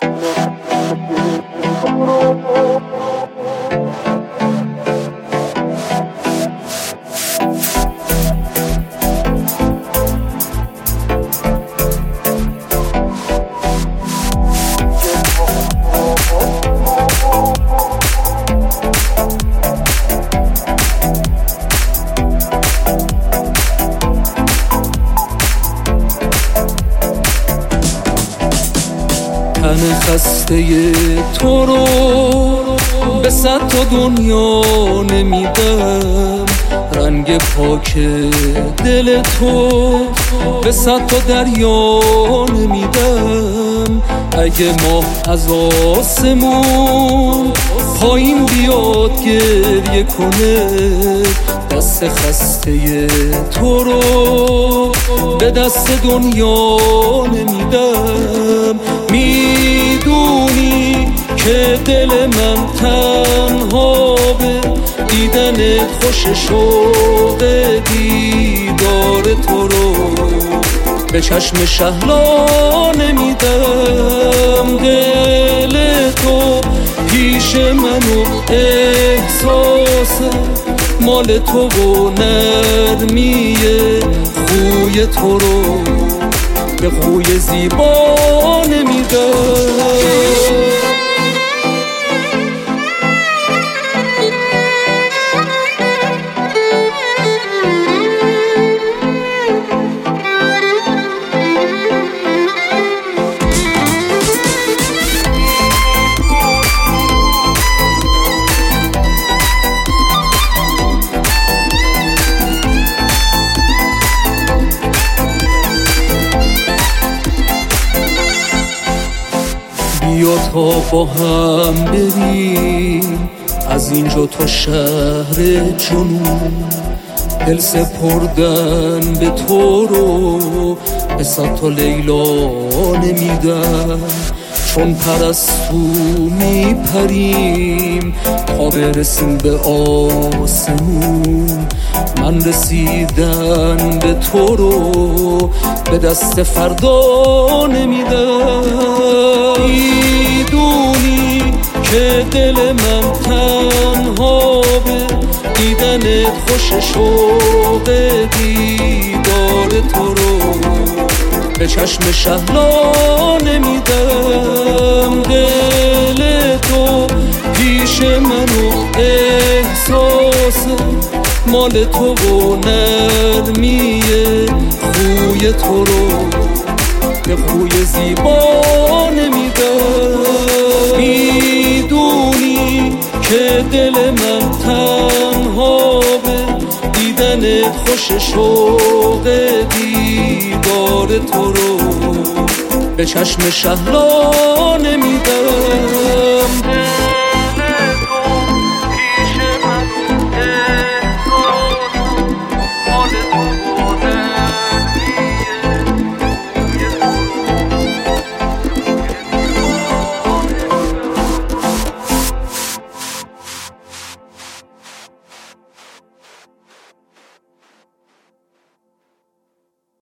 تن خسته تو رو به صد تا دنیا نمیدم، رنگ پاک دل تو به صد تا دریا نمیدم. اگه ماه از آسمون پایین بیاد گریه کنه، دست خسته تو رو به دست دنیا نمیدم. میدونی که دل من تنها به دیدن خوش شوق دیدار تو رو به چشم شهلا نمیدم. دل تو پیش منو احساس مال تو و نرمی خوی تو رو به خوی زیبا نمیدم. بیا تا با هم بریم از اینجا تا شهر جنون، دل سپردن به تو رو به صد تا لیلا نمیدم. چون پرستو میپریم تا برسیم به آسمون، من رسیدن به تو رو به دست فردا نمیدم. میدونی که دل من تنها به دیدن خوش شوق دیدار تو رو به چشم شهلا نمیدم. دل تو پیش منو احساس مال تو و نرمی خوی تو رو به خوی زیبا نمیدم. میدونی که دل من تنها به دیدن خوش شوق دیدار تو رو به چشم شهلا نمیدم.